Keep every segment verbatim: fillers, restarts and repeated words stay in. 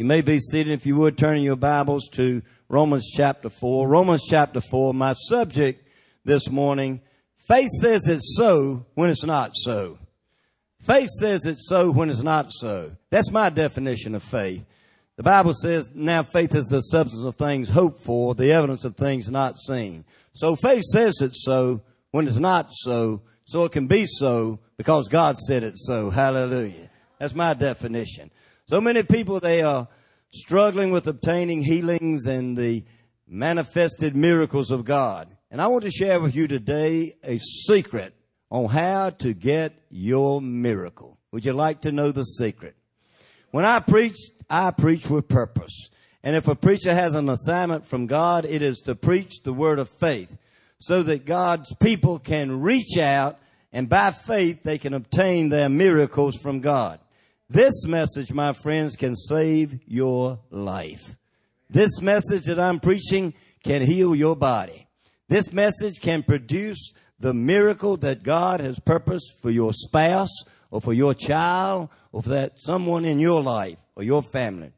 You may be seated. If you would, turn in your Bibles to Romans chapter four. Romans chapter four, my subject this morning, faith says it's so when it's not so. Faith says it's so when it's not so. That's my definition of faith. The Bible says, now faith is the substance of things hoped for, the evidence of things not seen. So faith says it's so when it's not so, so it can be so because God said it's so. Hallelujah. That's my definition. So many people, they are struggling with obtaining healings and the manifested miracles of God. And I want to share with you today a secret on how to get your miracle. Would you like to know the secret? When I preach, I preach with purpose. And if a preacher has an assignment from God, it is to preach the word of faith so that God's people can reach out and by faith they can obtain their miracles from God. This message, my friends, can save your life. This message that I'm preaching can heal your body. This message can produce the miracle that God has purposed for your spouse or for your child or for that someone in your life or your family.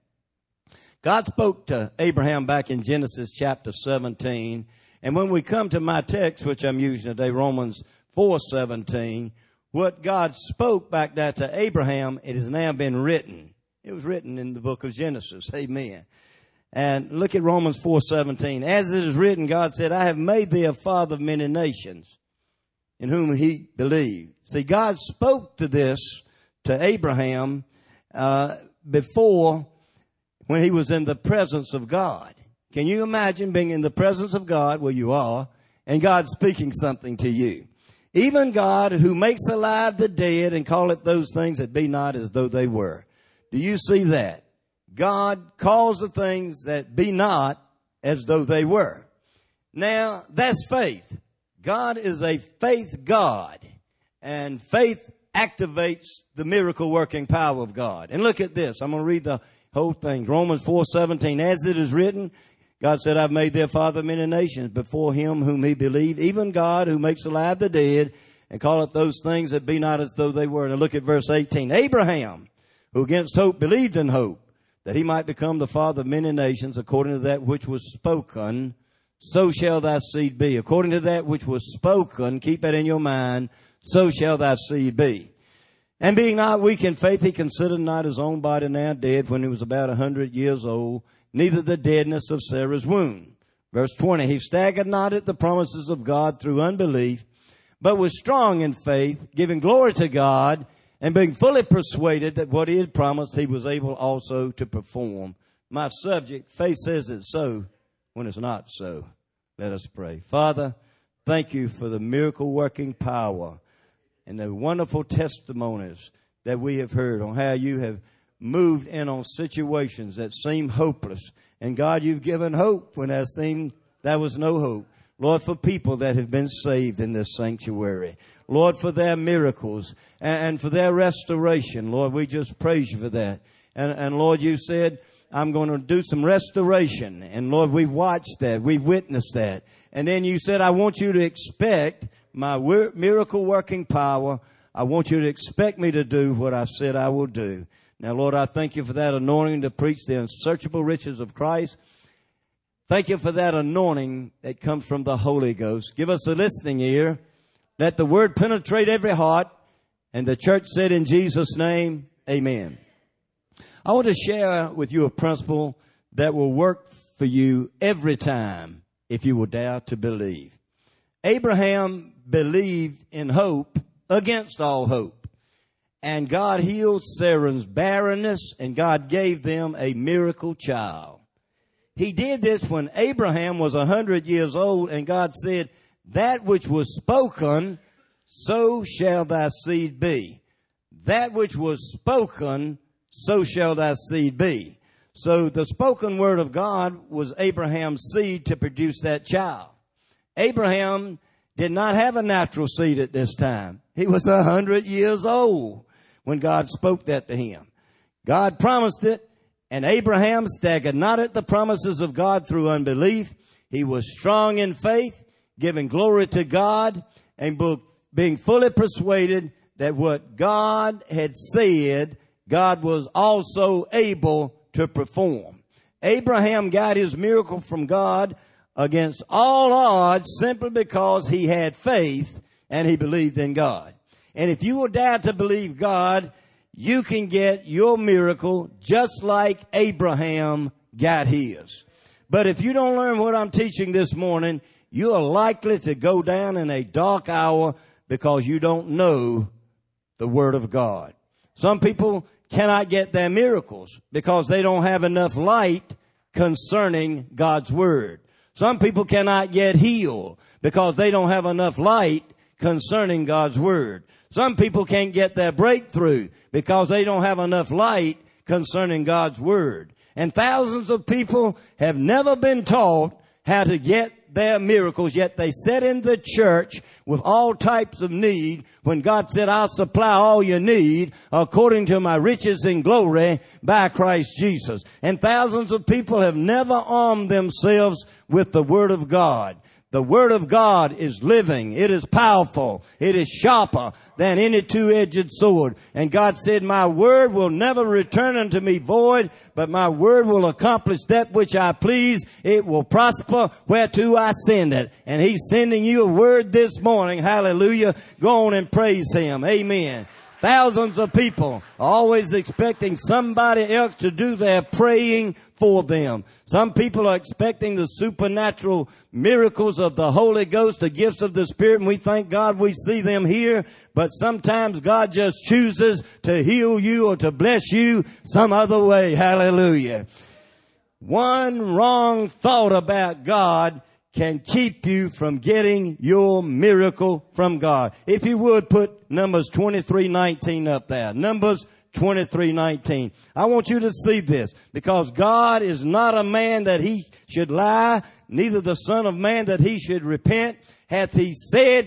God spoke to Abraham back in Genesis chapter seventeen. And when we come to my text, which I'm using today, Romans four seventeen, what God spoke back there to Abraham, it has now been written. It was written in the book of Genesis. Amen. And look at Romans four seventeen. As it is written, God said, I have made thee a father of many nations, in whom he believed. See, God spoke to this to Abraham uh, before when he was in the presence of God. Can you imagine being in the presence of God where you are and God speaking something to you? Even God who makes alive the dead and calleth those things that be not as though they were. Do you see that? God calls the things that be not as though they were. Now, that's faith. God is a faith God, and faith activates the miracle working power of God. And look at this. I'm going to read the whole thing. Romans four seventeen. As it is written, God said, I've made thee a father of many nations before him whom he believed, even God who makes alive the dead and calleth those things that be not as though they were. And look at verse eighteen. Abraham, who against hope believed in hope, that he might become the father of many nations according to that which was spoken, so shall thy seed be. According to that which was spoken, keep that in your mind, so shall thy seed be. And being not weak in faith, he considered not his own body now dead when he was about a hundred years old, neither the deadness of Sarah's womb. Verse twenty, he staggered not at the promises of God through unbelief, but was strong in faith, giving glory to God, and being fully persuaded that what he had promised, he was able also to perform. My subject, faith says it's so when it's not so. Let us pray. Father, thank you for the miracle-working power and the wonderful testimonies that we have heard on how you have moved in on situations that seem hopeless. And God, you've given hope when there seemed there was no hope. Lord, for people that have been saved in this sanctuary. Lord, for their miracles and for their restoration. Lord, we just praise you for that. And, and Lord, you said, I'm going to do some restoration. And Lord, we've watched that. We've witnessed that. And then you said, I want you to expect my miracle working power. I want you to expect me to do what I said I will do. Now, Lord, I thank you for that anointing to preach the unsearchable riches of Christ. Thank you for that anointing that comes from the Holy Ghost. Give us a listening ear. Let the word penetrate every heart. And the church said in Jesus' name, amen. I want to share with you a principle that will work for you every time if you will dare to believe. Abraham believed in hope against all hope. And God healed Sarah's barrenness, and God gave them a miracle child. He did this when Abraham was a hundred years old, and God said, that which was spoken, so shall thy seed be. That which was spoken, so shall thy seed be. So the spoken word of God was Abraham's seed to produce that child. Abraham did not have a natural seed at this time. He was a hundred years old when God spoke that to him. God promised it, and Abraham staggered not at the promises of God through unbelief. He was strong in faith, giving glory to God, and being fully persuaded that what God had said, God was also able to perform. Abraham got his miracle from God against all odds simply because he had faith and he believed in God. And if you will dare to believe God, you can get your miracle just like Abraham got his. But if you don't learn what I'm teaching this morning, you are likely to go down in a dark hour because you don't know the Word of God. Some people cannot get their miracles because they don't have enough light concerning God's Word. Some people cannot get healed because they don't have enough light concerning God's Word. Some people can't get their breakthrough because they don't have enough light concerning God's Word. And thousands of people have never been taught how to get their miracles, yet they sit in the church with all types of need when God said, I'll supply all you need according to my riches and glory by Christ Jesus. And thousands of people have never armed themselves with the Word of God. The Word of God is living. It is powerful. It is sharper than any two-edged sword. And God said, my Word will never return unto me void, but my Word will accomplish that which I please. It will prosper whereto I send it. And He's sending you a word this morning. Hallelujah. Go on and praise Him. Amen. Thousands of people are always expecting somebody else to do their praying for them. Some people are expecting the supernatural miracles of the Holy Ghost, the gifts of the Spirit, and we thank God we see them here. But sometimes God just chooses to heal you or to bless you some other way. Hallelujah. One wrong thought about God can keep you from getting your miracle from God. If you would put Numbers twenty-three nineteen up there. Numbers twenty-three nineteen. I want you to see this because God is not a man that He should lie, neither the Son of Man that He should repent. Hath He said,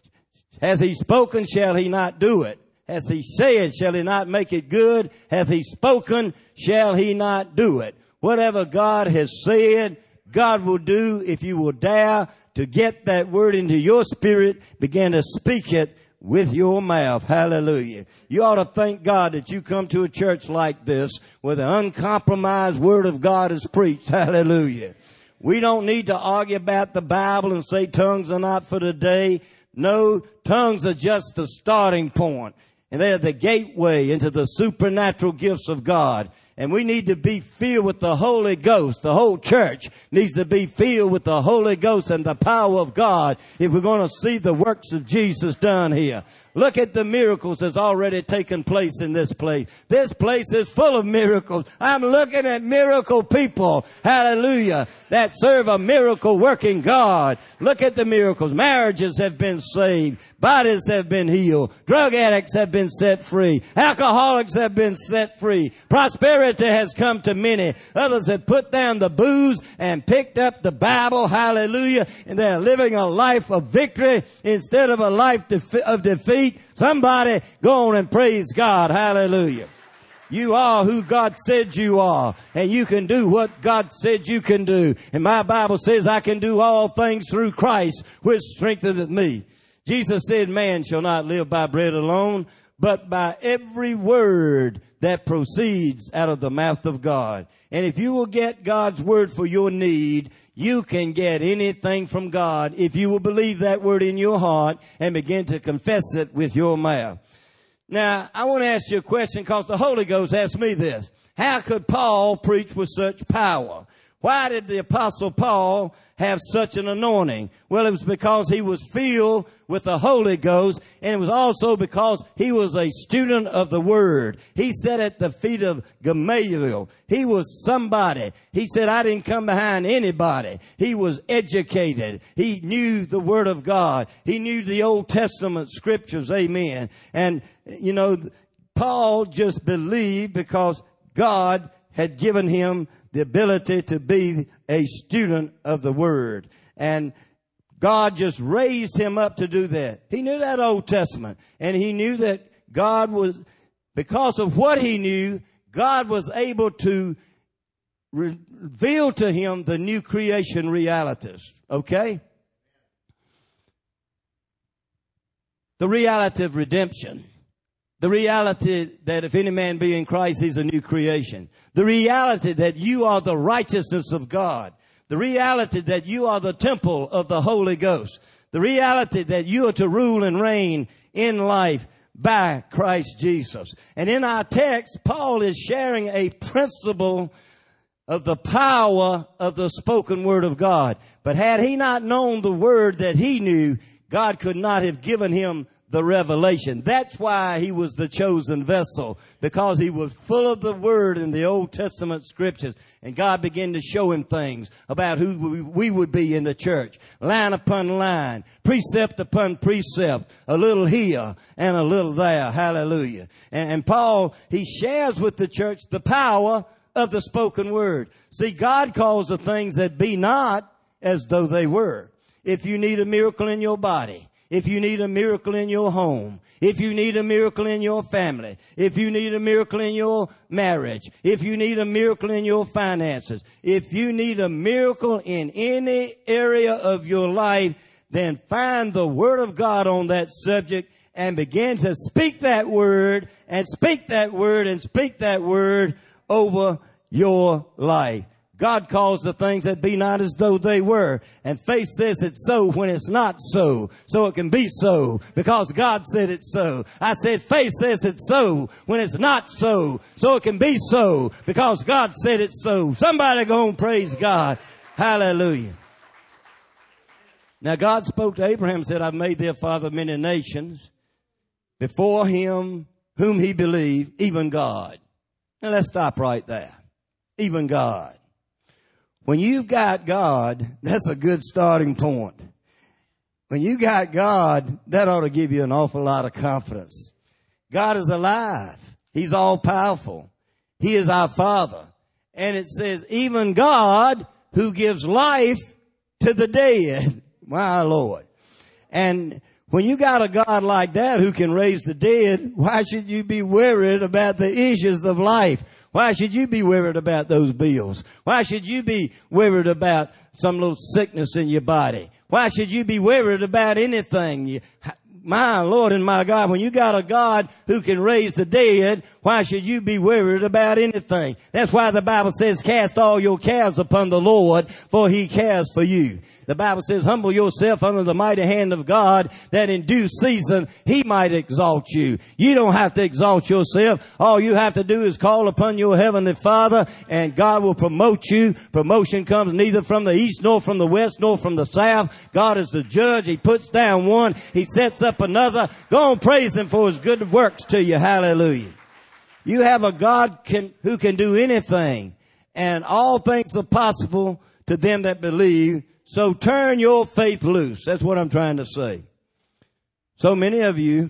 has He spoken, shall He not do it? Hath He said, shall He not make it good? Hath He spoken, shall He not do it? Whatever God has said, God will do if you will dare to get that word into your spirit, begin to speak it with your mouth. Hallelujah. You ought to thank God that you come to a church like this where the uncompromised word of God is preached. Hallelujah. We don't need to argue about the Bible and say tongues are not for today. No, tongues are just the starting point. And they're the gateway into the supernatural gifts of God. And we need to be filled with the Holy Ghost. The whole church needs to be filled with the Holy Ghost and the power of God if we're going to see the works of Jesus done here. Look at the miracles that's already taken place in this place. This place is full of miracles. I'm looking at miracle people, hallelujah, that serve a miracle working God. Look at the miracles. Marriages have been saved. Bodies have been healed. Drug addicts have been set free. Alcoholics have been set free. Prosperity has come to many. Others have put down the booze and picked up the Bible, hallelujah, and they're living a life of victory instead of a life of defeat. Somebody go on and praise God. Hallelujah. You are who God said you are, and you can do what God said you can do. And my Bible says I can do all things through Christ, which strengtheneth me. Jesus said, man shall not live by bread alone, but by every word that proceeds out of the mouth of God. And if you will get God's word for your need, you can get anything from God if you will believe that word in your heart and begin to confess it with your mouth. Now, I want to ask you a question because the Holy Ghost asked me this. How could Paul preach with such power? Why did the Apostle Paul have such an anointing? Well, it was because he was filled with the Holy Ghost, and it was also because he was a student of the Word. He sat at the feet of Gamaliel. He was somebody. He said, I didn't come behind anybody. He was educated. He knew the Word of God. He knew the Old Testament scriptures. Amen. And, you know, Paul just believed because God had given him the ability to be a student of the Word. And God just raised him up to do that. He knew that Old Testament. And he knew that God was, because of what he knew, God was able to reveal to him the new creation realities. Okay? The reality of redemption. The reality that if any man be in Christ, he's a new creation. The reality that you are the righteousness of God. The reality that you are the temple of the Holy Ghost. The reality that you are to rule and reign in life by Christ Jesus. And in our text, Paul is sharing a principle of the power of the spoken word of God. But had he not known the word that he knew, God could not have given him the revelation. That's why he was the chosen vessel, because he was full of the word in the Old Testament scriptures. And God began to show him things about who we would be in the church. Line upon line, precept upon precept, a little here and a little there. Hallelujah. And, and Paul, he shares with the church the power of the spoken word. See, God calls the things that be not as though they were. If you need a miracle in your body, if you need a miracle in your home, if you need a miracle in your family, if you need a miracle in your marriage, if you need a miracle in your finances, if you need a miracle in any area of your life, then find the word of God on that subject and begin to speak that word and speak that word and speak that word over your life. God calls the things that be not as though they were. And faith says it's so when it's not so. So it can be so because God said it's so. I said faith says it's so when it's not so. So it can be so because God said it's so. Somebody go and praise God. Hallelujah. Now God spoke to Abraham and said, I've made thee a father of many nations. Before him whom he believed, even God. Now let's stop right there. Even God. When you've got God, that's a good starting point. When you got God, that ought to give you an awful lot of confidence. God is alive. He's all powerful. He is our Father. And it says, even God who gives life to the dead. My Lord. And when you got a God like that who can raise the dead, why should you be worried about the issues of life? Why should you be worried about those bills? Why should you be worried about some little sickness in your body? Why should you be worried about anything? You, my Lord and my God, when you got a God who can raise the dead, why should you be worried about anything? That's why the Bible says, cast all your cares upon the Lord, for he cares for you. The Bible says, humble yourself under the mighty hand of God, that in due season he might exalt you. You don't have to exalt yourself. All you have to do is call upon your heavenly Father, and God will promote you. Promotion comes neither from the east, nor from the west, nor from the south. God is the judge. He puts down one. He sets up another. Go and praise him for his good works to you. Hallelujah. You have a God can, who can do anything, and all things are possible to them that believe. So turn your faith loose. That's what I'm trying to say. So many of you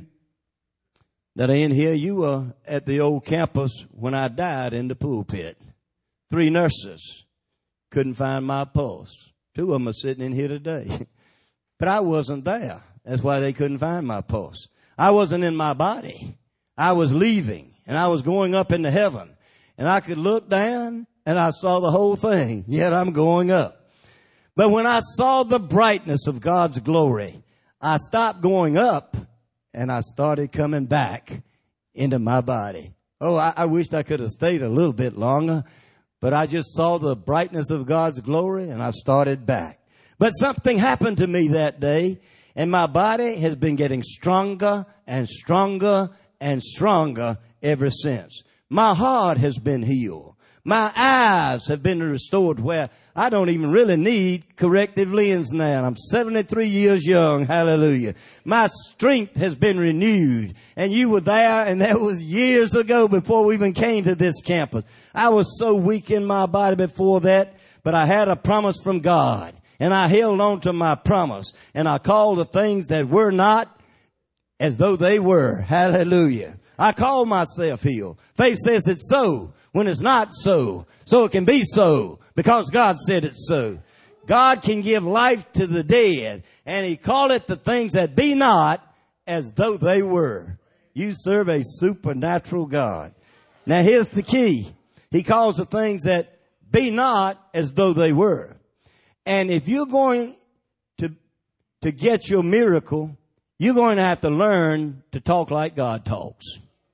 that are in here, you were at the old campus when I died in the pulpit. Three nurses couldn't find my pulse. Two of them are sitting in here today. But I wasn't there. That's why they couldn't find my pulse. I wasn't in my body. I was leaving, and I was going up into heaven. And I could look down, and I saw the whole thing, yet I'm going up. But when I saw the brightness of God's glory, I stopped going up and I started coming back into my body. Oh, I, I wished I could have stayed a little bit longer, but I just saw the brightness of God's glory and I started back. But something happened to me that day, and my body has been getting stronger and stronger and stronger ever since. My heart has been healed. My eyes have been restored where I don't even really need corrective lens now. I'm seventy-three years young. Hallelujah. My strength has been renewed. And you were there, and that was years ago before we even came to this campus. I was so weak in my body before that, but I had a promise from God. And I held on to my promise. And I called the things that were not as though they were. Hallelujah. I call myself healed. Faith says it's so when it's not so. So it can be so because God said it's so. God can give life to the dead, and he calleth the things that be not as though they were. You serve a supernatural God. Now here's the key. He calls the things that be not as though they were. And if you're going to, to get your miracle, you're going to have to learn to talk like God talks.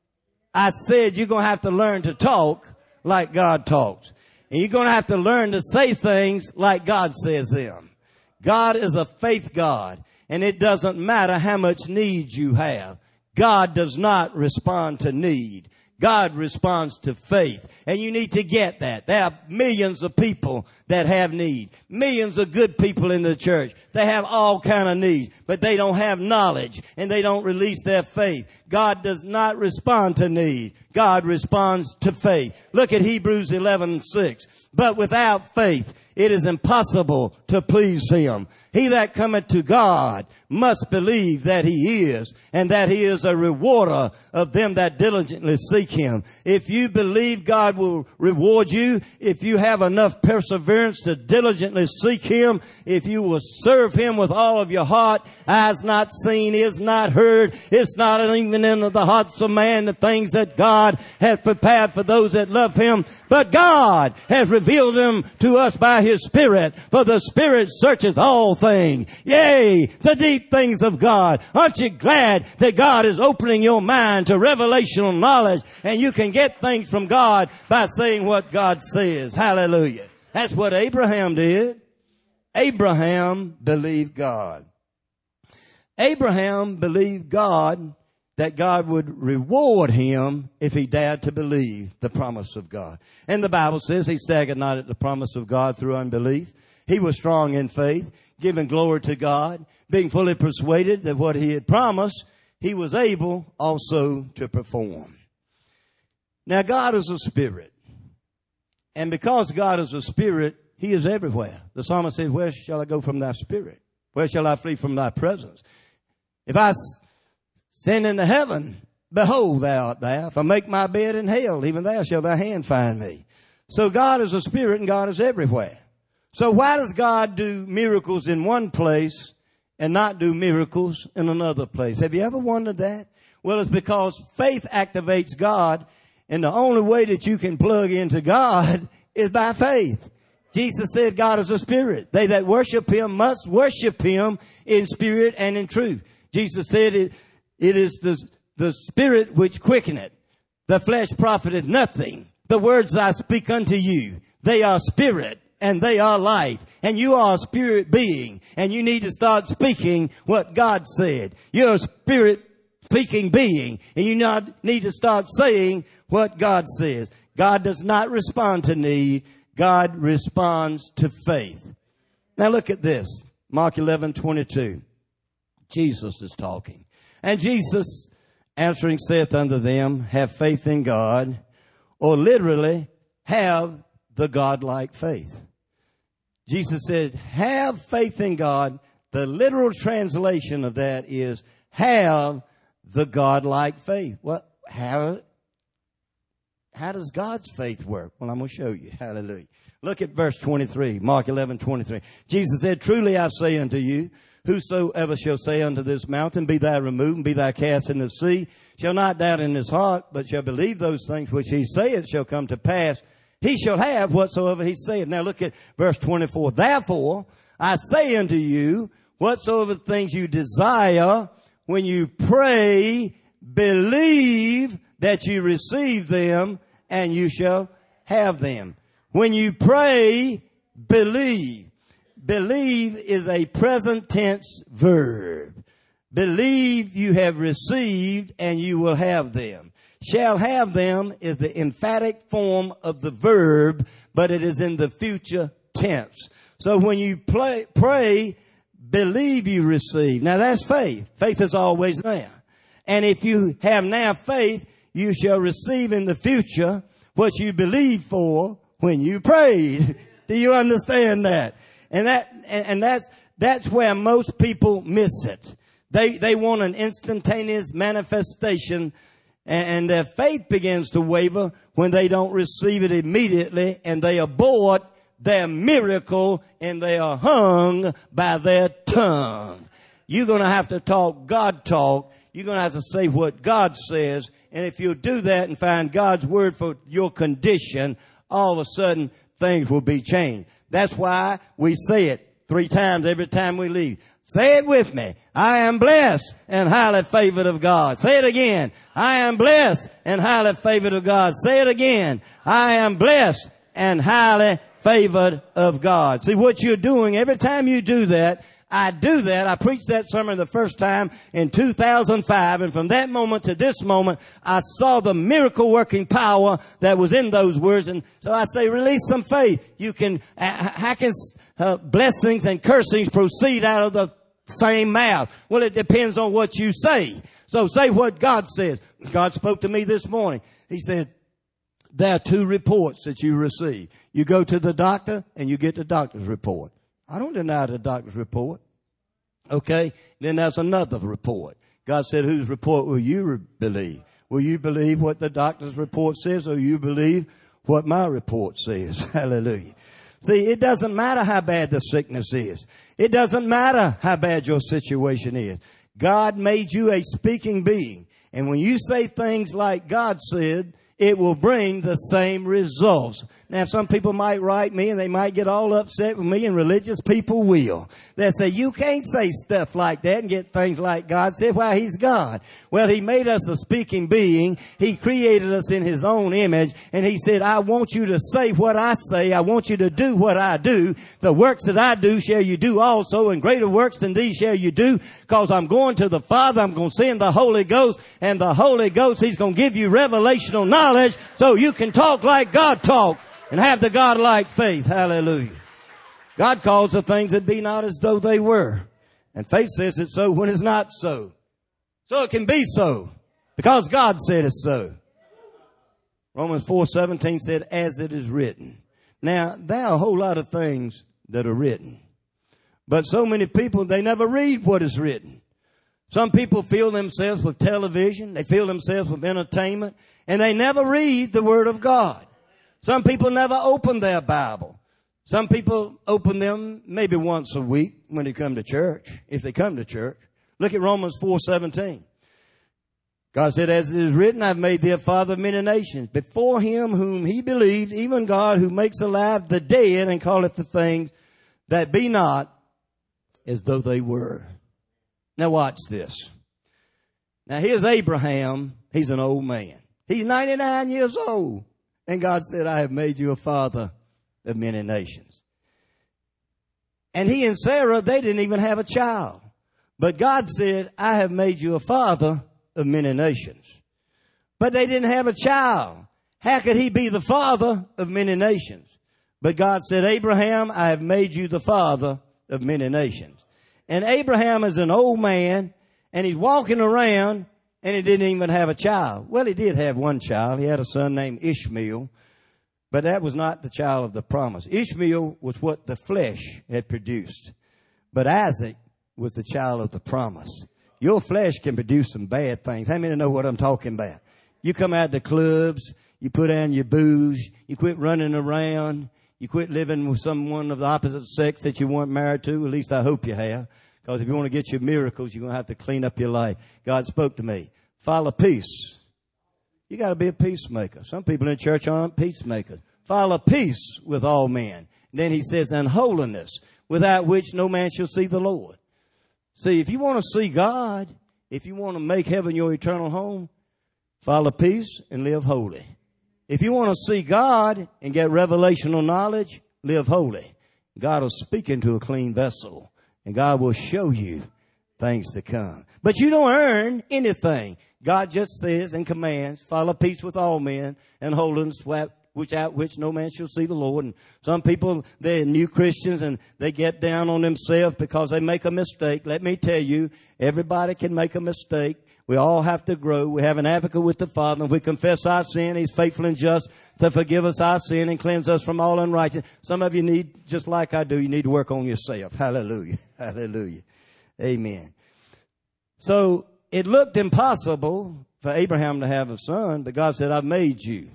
I said you're going to have to learn to talk like God talks. And you're going to have to learn to say things like God says them. God is a faith God. And it doesn't matter how much need you have. God does not respond to need. God responds to faith. And you need to get that. There are millions of people that have need. Millions of good people in the church. They have all kind of needs, but they don't have knowledge and they don't release their faith. God does not respond to need. God responds to faith. Look at Hebrews eleven six. But without faith, it is impossible to please him. He that cometh to God must believe that he is, and that he is a rewarder of them that diligently seek him. If you believe God will reward you, if you have enough perseverance to diligently seek him, if you will serve him with all of your heart, eyes not seen, ears not heard, it's not even in the hearts of man the things that God has prepared for those that love him. But God has revealed them to us by his Spirit, for the Spirit searcheth all things, yea, the deep things of God. Aren't you glad that God is opening your mind to revelational knowledge, and you can get things from God by saying what God says? Hallelujah. That's what Abraham did. Abraham believed God. Abraham believed God, that God would reward him if he dared to believe the promise of God. And the Bible says he staggered not at the promise of God through unbelief. He was strong in faith, giving glory to God, being fully persuaded that what he had promised, he was able also to perform. Now, God is a spirit. And because God is a spirit, he is everywhere. The psalmist says, where shall I go from thy spirit? Where shall I flee from thy presence? If I ascend into heaven, behold, thou art there. If I make my bed in hell, even there shall thy hand find me. So God is a spirit and God is everywhere. So why does God do miracles in one place and not do miracles in another place? Have you ever wondered that? Well, it's because faith activates God, and the only way that you can plug into God is by faith. Jesus said God is a spirit. They that worship him must worship him in spirit and in truth. Jesus said it, it is the, the spirit which quickeneth. The flesh profiteth nothing. The words I speak unto you, they are spirit and they are light. And you are a spirit being, and you need to start speaking what God said. You're a spirit speaking being, and you not need to start saying what God says. God does not respond to need. God responds to faith. Now look at this. Mark eleven twenty-two. Jesus is talking. And Jesus answering saith unto them, have faith in God, or literally, have the godlike faith. Jesus said, have faith in God. The literal translation of that is, have the godlike faith. Well, how, how does God's faith work? Well, I'm going to show you. Hallelujah. Look at verse twenty-three, Mark eleven twenty-three. Jesus said, truly I say unto you, whosoever shall say unto this mountain, be thou removed, and be thou cast in the sea, shall not doubt in his heart, but shall believe those things which he saith shall come to pass, he shall have whatsoever he saith. Now look at verse twenty-four. Therefore, I say unto you, whatsoever things you desire, when you pray, believe that you receive them, and you shall have them. When you pray, believe. Believe is a present tense verb. Believe you have received and you will have them. Shall have them is the emphatic form of the verb, but it is in the future tense. So when you play, pray, believe you receive. Now that's faith. Faith is always there. And if you have now faith, you shall receive in the future what you believe for when you prayed. Do you understand that? And that, and, and that's, that's where most people miss it. They, they want an instantaneous manifestation, and, and their faith begins to waver when they don't receive it immediately, and they abort their miracle, and they are hung by their tongue. You're going to have to talk God talk. You're going to have to say what God says. And if you do that and find God's word for your condition, all of a sudden things will be changed. That's why we say it Three times every time we leave. Say it with me. I am blessed and highly favored of God. Say it again. I am blessed and highly favored of God. Say it again. I am blessed and highly favored of God. See what you're doing every time you do that. I do that. I preached that sermon the first time in two thousand five, and from that moment to this moment, I saw the miracle working power that was in those words. And so I say, release some faith. You can, how can uh, blessings and cursings proceed out of the same mouth? Well, it depends on what you say. So say what God says. God spoke to me this morning. He said, there are two reports that you receive. You go to the doctor and you get the doctor's report. I don't deny the doctor's report. Okay? Then there's another report. God said, whose report will you re- believe? Will you believe what the doctor's report says, or you believe what my report says? Hallelujah. See, it doesn't matter how bad the sickness is. It doesn't matter how bad your situation is. God made you a speaking being. And when you say things like God said, it will bring the same results. Now, some people might write me and they might get all upset with me, and religious people will. They'll say, you can't say stuff like that and get things like God said. Why, He's God. Well, He made us a speaking being. He created us in His own image. And He said, I want you to say what I say. I want you to do what I do. The works that I do shall you do also, and greater works than these shall you do, because I'm going to the Father. I'm going to send the Holy Ghost, and the Holy Ghost, He's going to give you revelational knowledge so you can talk like God talked and have the God-like faith. Hallelujah. God calls the things that be not as though they were. And faith says it's so when it's not so. So it can be so because God said it's so. Romans four seventeen said, as it is written. Now, there are a whole lot of things that are written. But so many people, they never read what is written. Some people fill themselves with television. They fill themselves with entertainment. And they never read the Word of God. Some people never open their Bible. Some people open them maybe once a week when they come to church, if they come to church. Look at Romans four seventeen. God said, as it is written, I've made thee a father of many nations. Before Him whom He believed, even God who makes alive the dead and calleth the things that be not as though they were. Now watch this. Now here's Abraham. He's an old man. He's ninety-nine years old. And God said, I have made you a father of many nations. And he and Sarah, they didn't even have a child. But God said, I have made you a father of many nations. But they didn't have a child. How could he be the father of many nations? But God said, Abraham, I have made you the father of many nations. And Abraham is an old man, and he's walking around, and he didn't even have a child. Well, he did have one child. He had a son named Ishmael, but that was not the child of the promise. Ishmael was what the flesh had produced, but Isaac was the child of the promise. Your flesh can produce some bad things. How many know what I'm talking about? You come out to clubs, you put down your booze, you quit running around, you quit living with someone of the opposite sex that you weren't married to. At least I hope you have. Because if you want to get your miracles, you're going to have to clean up your life. God spoke to me. Follow peace. You got to be a peacemaker. Some people in church aren't peacemakers. Follow peace with all men. And then He says, and holiness, without which no man shall see the Lord. See, if you want to see God, if you want to make heaven your eternal home, follow peace and live holy. If you want to see God and get revelational knowledge, live holy. God will speak into a clean vessel. And God will show you things to come. But you don't earn anything. God just says and commands, follow peace with all men and holiness, which out which no man shall see the Lord. And some people, they're new Christians and they get down on themselves because they make a mistake. Let me tell you, everybody can make a mistake. We all have to grow. We have an advocate with the Father. And we confess our sin. He's faithful and just to forgive us our sin and cleanse us from all unrighteousness. Some of you need, just like I do, you need to work on yourself. Hallelujah. Hallelujah. Amen. So it looked impossible for Abraham to have a son, but God said, I've made you.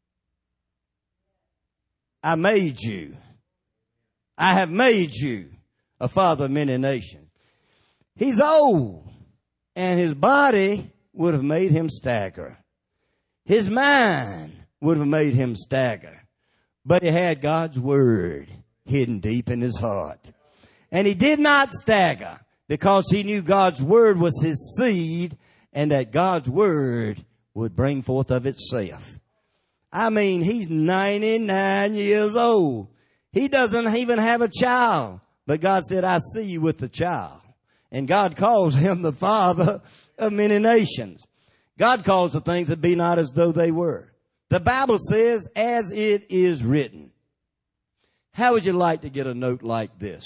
I made you. I have made you a father of many nations. He's old. And his body would have made him stagger. His mind would have made him stagger. But he had God's word hidden deep in his heart. And he did not stagger because he knew God's word was his seed and that God's word would bring forth of itself. I mean, he's ninety-nine years old. He doesn't even have a child. But God said, I see you with the child. And God calls him the father of many nations. God calls the things that be not as though they were. The Bible says, as it is written. How would you like to get a note like this?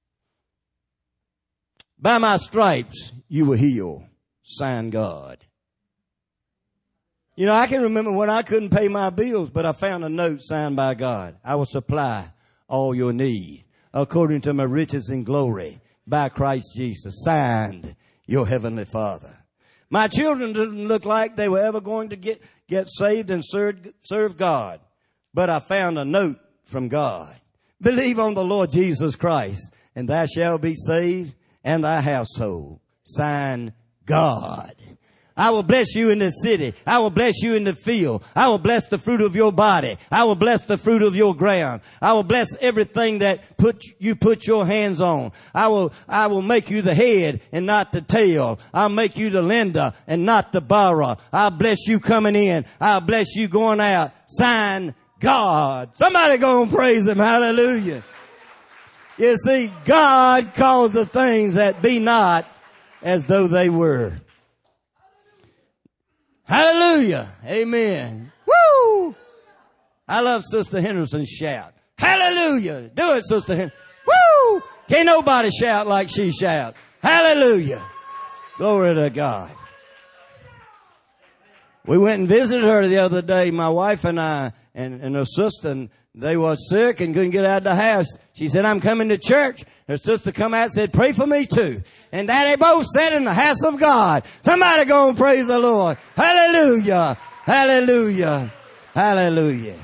By my stripes you were healed. Sign God. You know, I can remember when I couldn't pay my bills, but I found a note signed by God. I will supply all your need according to my riches and glory by Christ Jesus. Signed, your heavenly Father. My children didn't look like they were ever going to get, get saved and serve, serve God. But I found a note from God. Believe on the Lord Jesus Christ, and thou shalt be saved, and thy household. Signed, God. I will bless you in the city. I will bless you in the field. I will bless the fruit of your body. I will bless the fruit of your ground. I will bless everything that put you put your hands on. I will, I will make you the head and not the tail. I'll make you the lender and not the borrower. I'll bless you coming in. I'll bless you going out. Sign God. Somebody go and praise him. Hallelujah. You see, God calls the things that be not as though they were. Hallelujah. Amen. Woo! I love Sister Henderson's shout. Hallelujah. Do it, Sister Henderson. Woo! Can't nobody shout like she shouts. Hallelujah. Glory to God. We went and visited her the other day, my wife and I, and, and her sister, and they were sick and couldn't get out of the house. She said, I'm coming to church. Her sister come out and said, pray for me too. And that they both sat in the house of God. Somebody go and praise the Lord. Hallelujah. Hallelujah. Hallelujah.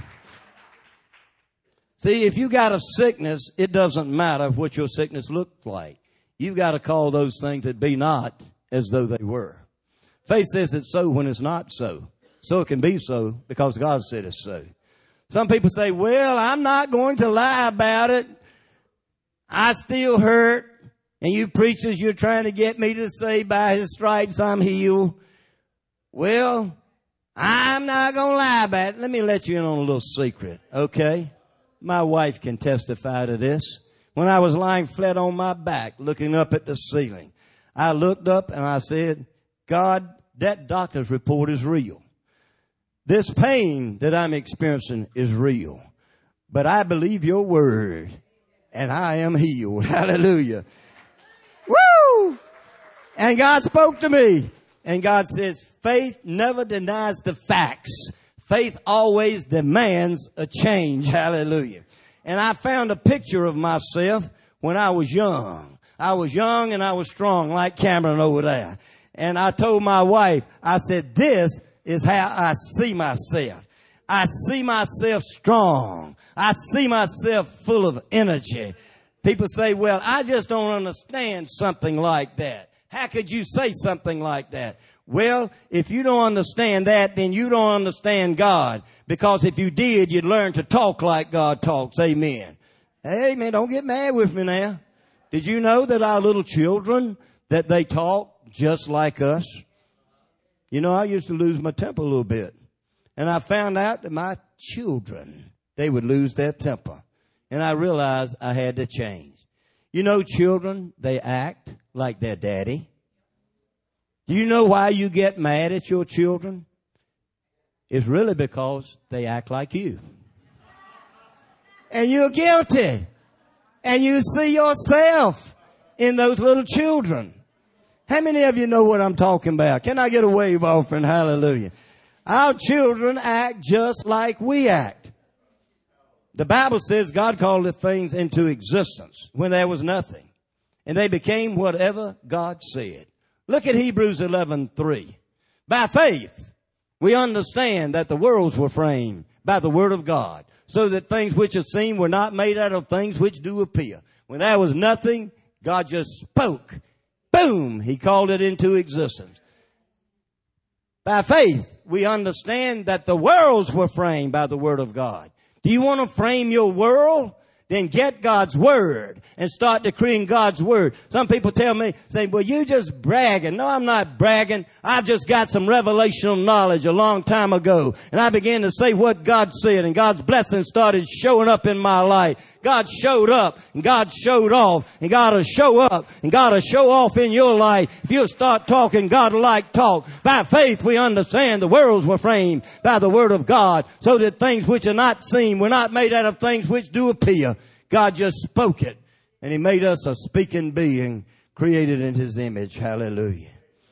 See, if you got a sickness, it doesn't matter what your sickness looks like. You've got to call those things that be not as though they were. Faith says it's so when it's not so. So it can be so because God said it's so. Some people say, well, I'm not going to lie about it. I still hurt. And you preachers, you're trying to get me to say by his stripes I'm healed. Well, I'm not going to lie about it. Let me let you in on a little secret, okay? My wife can testify to this. When I was lying flat on my back, looking up at the ceiling, I looked up and I said, God, that doctor's report is real. This pain that I'm experiencing is real. But I believe your word, and I am healed. Hallelujah. Woo! And God spoke to me. And God says, faith never denies the facts. Faith always demands a change. Hallelujah. And I found a picture of myself when I was young. I was young and I was strong like Cameron over there. And I told my wife, I said, this is how I see myself. I see myself strong. I see myself full of energy. People say, well, I just don't understand something like that. How could you say something like that? Well, if you don't understand that, then you don't understand God. Because if you did, you'd learn to talk like God talks. Amen. Amen. Don't get mad with me now. Did you know that our little children, that they talk just like us? You know, I used to lose my temper a little bit. And I found out that my children, they would lose their temper. And I realized I had to change. You know, children, they act like their daddy. Do you know why you get mad at your children? It's really because they act like you. And you're guilty. And you see yourself in those little children. How many of you know what I'm talking about? Can I get a wave offering? Hallelujah. Our children act just like we act. The Bible says God called the things into existence when there was nothing. And they became whatever God said. Look at Hebrews eleven three. By faith, we understand that the worlds were framed by the word of God, so that things which are seen were not made out of things which do appear. When there was nothing, God just spoke. Boom! He called it into existence. By faith, we understand that the worlds were framed by the word of God. Do you want to frame your world? then get God's word and start decreeing God's word. Some people tell me, say, well, you just bragging. No, I'm not bragging. I've just got some revelational knowledge a long time ago. And I began to say what God said, and God's blessings started showing up in my life. God showed up, and God showed off, and God will show up, and God will show off in your life. If you'll start talking, God will like talk. By faith we understand the worlds were framed by the word of God, so that things which are not seen were not made out of things which do appear. God just spoke it, and He made us a speaking being created in His image. Hallelujah.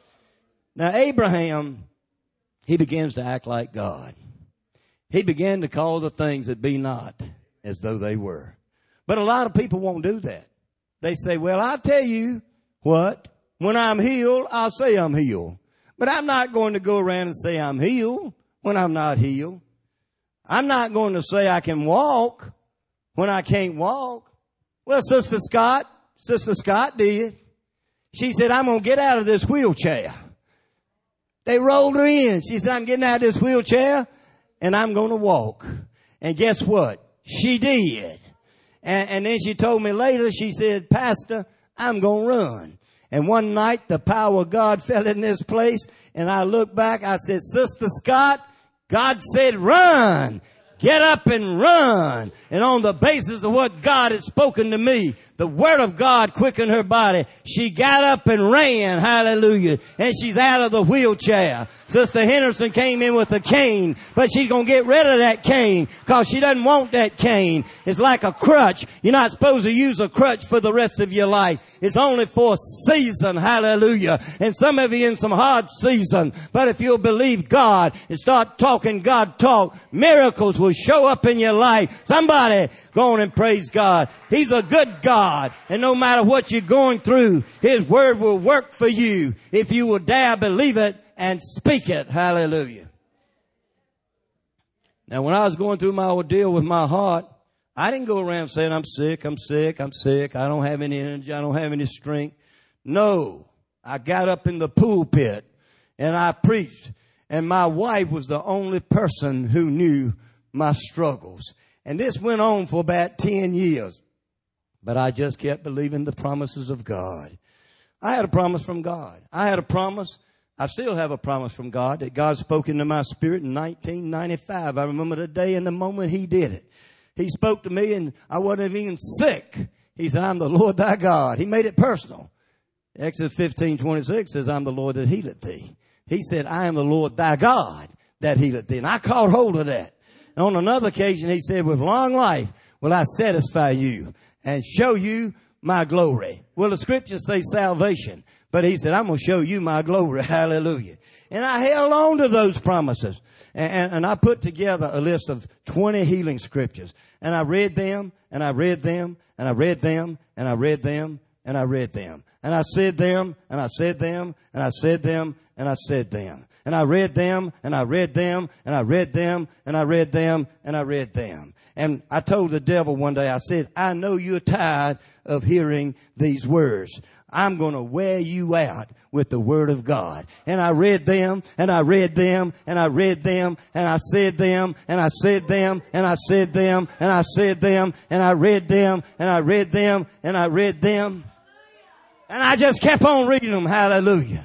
Now Abraham, he begins to act like God. He began to call the things that be not as though they were. But a lot of people won't do that. They say, well, I'll tell you what, when I'm healed, I'll say I'm healed. But I'm not going to go around and say I'm healed when I'm not healed. I'm not going to say I can walk when I can't walk. Well, Sister Scott, Sister Scott did. She said, I'm going to get out of this wheelchair. They rolled her in. She said, I'm getting out of this wheelchair and I'm going to walk. And guess what? She did. And, and then she told me later, she said, Pastor, I'm going to run. And one night the power of God fell in this place, and I looked back, I said, Sister Scott, God said run. Get up and run. And on the basis of what God had spoken to me, the word of God quickened her body. She got up and ran. Hallelujah. And she's out of the wheelchair. Sister Henderson came in with a cane, but she's going to get rid of that cane because she doesn't want that cane. It's like a crutch. You're not supposed to use a crutch for the rest of your life. It's only for a season. Hallelujah. And some of you in some hard season. But if you'll believe God and start talking God talk, miracles will show up in your life. Somebody go on and praise God. He's a good God. And no matter what you're going through, His word will work for you if you will dare believe it and speak it. Hallelujah. Now, when I was going through my ordeal with my heart, I didn't go around saying, I'm sick, I'm sick, I'm sick. I don't have any energy. I don't have any strength. No, I got up in the pulpit and I preached. And my wife was the only person who knew my struggles. And this went on for about ten years. But I just kept believing the promises of God. I had a promise from God. I had a promise. I still have a promise from God that God spoke into my spirit in nineteen ninety-five. I remember the day and the moment He did it. He spoke to me and I wasn't even sick. He said, I'm the Lord thy God. He made it personal. Exodus fifteen twenty-six says, I'm the Lord that healeth thee. He said, I am the Lord thy God that healeth thee. And I caught hold of that. And on another occasion, He said, with long life will I satisfy you and show you my glory. Well, the scriptures say salvation, but He said, I'm going to show you my glory. Hallelujah. And I held on to those promises. And, and, and I put together a list of twenty healing scriptures. And I read them, and I read them, and I read them, and I read them, and I read them. And I said them, and I said them, and I said them, and I said them. And I read them, and I read them, and I read them, and I read them, and I read them. And I told the devil one day, I said, I know you're tired of hearing these words. I'm going to wear you out with the word of God. And I read them, and I read them, and I read them, and I said them, and I said them, and I said them, and I said them, and I read them, and I read them, and I read them. And I just kept on reading them. Hallelujah.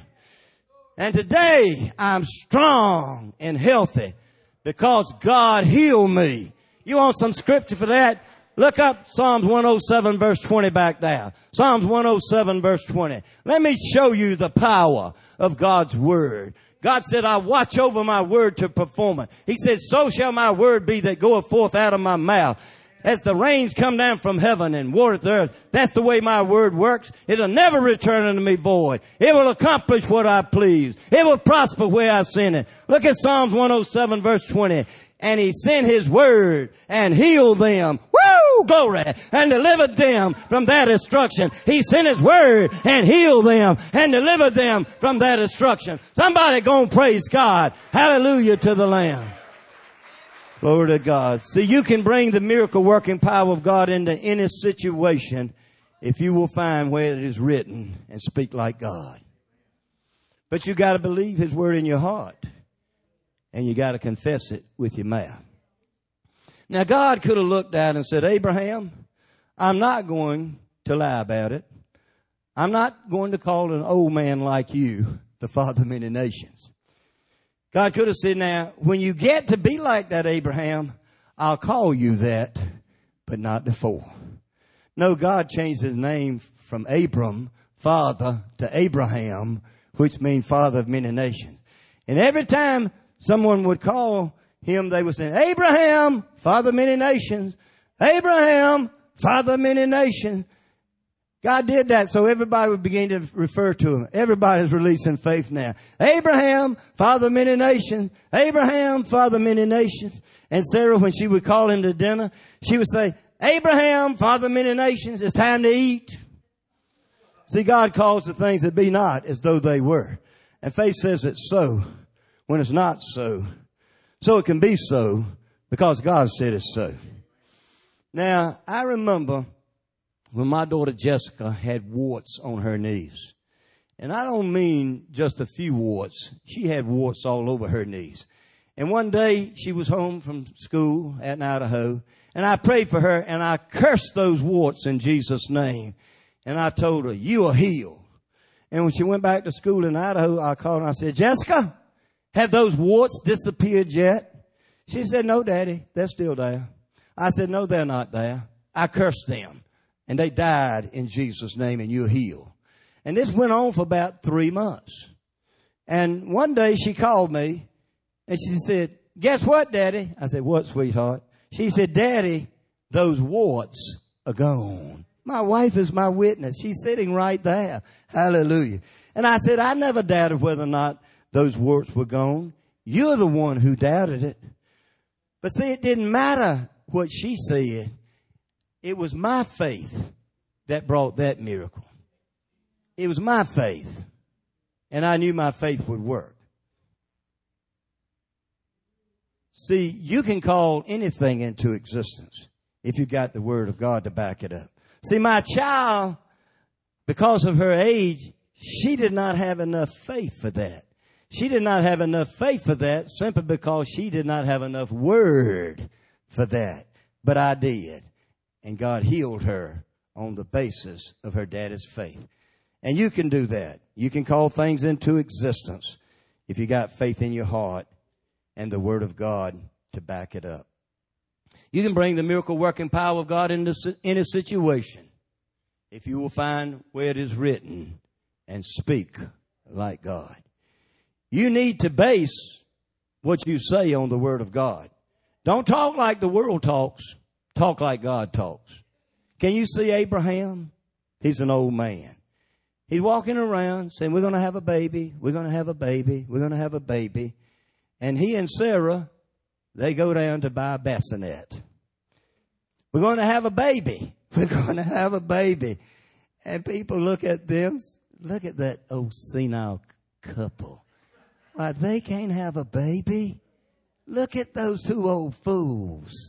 And today I'm strong and healthy because God healed me. You want some scripture for that? Look up Psalms one oh seven verse twenty back there. Psalms one oh seven verse twenty. Let me show you the power of God's word. God said, I watch over my word to perform it. He said, so shall my word be that goeth forth out of my mouth. As the rains come down from heaven and watereth the earth, that's the way my word works. It'll never return unto me void. It will accomplish what I please. It will prosper where I send it. Look at Psalms one oh seven verse twenty. And He sent His word and healed them. Woo! Glory! And delivered them from their destruction. He sent His word and healed them and delivered them from their destruction. Somebody go and praise God. Hallelujah to the Lamb. Glory to God. See, you can bring the miracle working power of God into any situation if you will find where it is written and speak like God. But you got to believe His word in your heart. And you got to confess it with your mouth. Now, God could have looked down and said, Abraham, I'm not going to lie about it. I'm not going to call an old man like you the father of many nations. God could have said, now, when you get to be like that, Abraham, I'll call you that, but not before. No, God changed his name from Abram, father, to Abraham, which means father of many nations. And every time someone would call him, they would say, Abraham, father of many nations. Abraham, father of many nations. God did that so everybody would begin to refer to him. Everybody's releasing faith now. Abraham, father of many nations. Abraham, father of many nations. And Sarah, when she would call him to dinner, she would say, Abraham, father of many nations, it's time to eat. See, God calls the things that be not as though they were. And faith says it's so when it's not so. So it can be so because God said it's so. Now, I remember when my daughter Jessica had warts on her knees. And I don't mean just a few warts. She had warts all over her knees. And one day she was home from school out in Idaho. And I prayed for her and I cursed those warts in Jesus' name. And I told her, you are healed. And when she went back to school in Idaho, I called her and I said, Jessica, have those warts disappeared yet? She said, no, Daddy, they're still there. I said, no, they're not there. I cursed them. And they died in Jesus' name, and you're healed. And this went on for about three months. And one day she called me, and she said, guess what, Daddy? I said, what, sweetheart? She said, Daddy, those warts are gone. My wife is my witness. She's sitting right there. Hallelujah. And I said, I never doubted whether or not those warts were gone. You're the one who doubted it. But see, it didn't matter what she said. It was my faith that brought that miracle. It was my faith. And I knew my faith would work. See, you can call anything into existence if you got the word of God to back it up. See, my child, because of her age, she did not have enough faith for that. She did not have enough faith for that simply because she did not have enough word for that. But I did. And God healed her on the basis of her daddy's faith. And you can do that. You can call things into existence if you got faith in your heart and the word of God to back it up. You can bring the miracle working power of God into any situation if you will find where it is written and speak like God. You need to base what you say on the word of God. Don't talk like the world talks. Talk like God talks. Can you see Abraham? He's an old man. He's walking around saying, we're going to have a baby. We're going to have a baby. We're going to have a baby. And he and Sarah, they go down to buy a bassinet. We're going to have a baby. We're going to have a baby. And people look at them. Look at that old senile couple. Why, they can't have a baby? Look at those two old fools.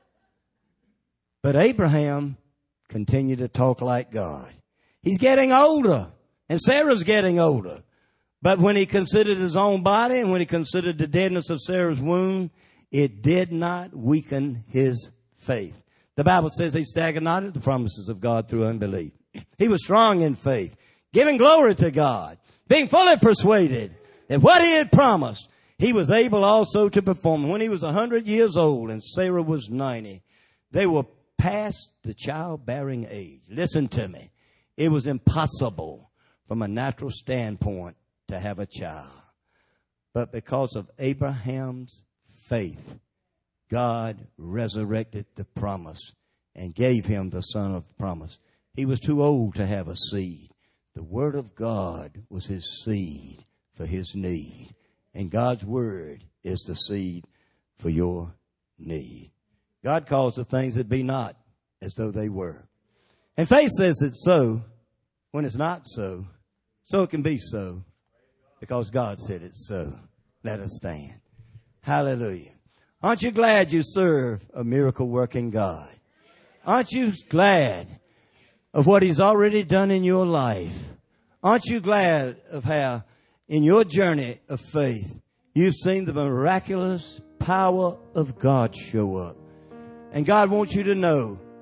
But Abraham continued to talk like God. He's getting older, and Sarah's getting older. But when he considered his own body and when he considered the deadness of Sarah's womb, it did not weaken his faith. The Bible says he staggered not at the promises of God through unbelief. He was strong in faith, giving glory to God, being fully persuaded that what he had promised, he was able also to perform. When he was one hundred years old and Sarah was ninety, they were past the childbearing age. Listen to me. It was impossible from a natural standpoint to have a child. But because of Abraham's faith, God resurrected the promise and gave him the son of promise. He was too old to have a seed. The word of God was his seed for his need. And God's word is the seed for your need. God calls the things that be not as though they were. And faith says it's so when it's not so. So it can be so because God said it's so. Let us stand. Hallelujah. Aren't you glad you serve a miracle working God? Aren't you glad of what he's already done in your life? Aren't you glad of how in your journey of faith you've seen the miraculous power of God show up? And God wants you to know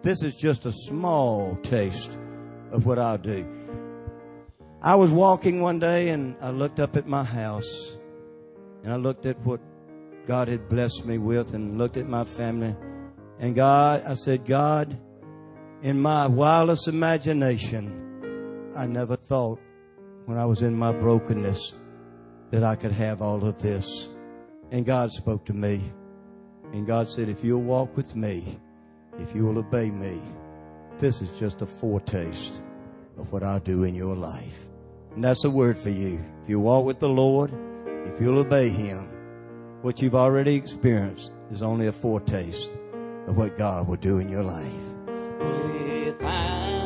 this is just a small taste of what I'll do. I was walking one day and I looked up at my house and I looked at what God had blessed me with and looked at my family. And God, I said, God, in my wildest imagination, I never thought when I was in my brokenness that I could have all of this. And God spoke to me. And God said, if you'll walk with me, if you will obey me, this is just a foretaste of what I'll do in your life. And that's a word for you. If you walk with the Lord, if you'll obey Him, what you've already experienced is only a foretaste of what God will do in your life. With my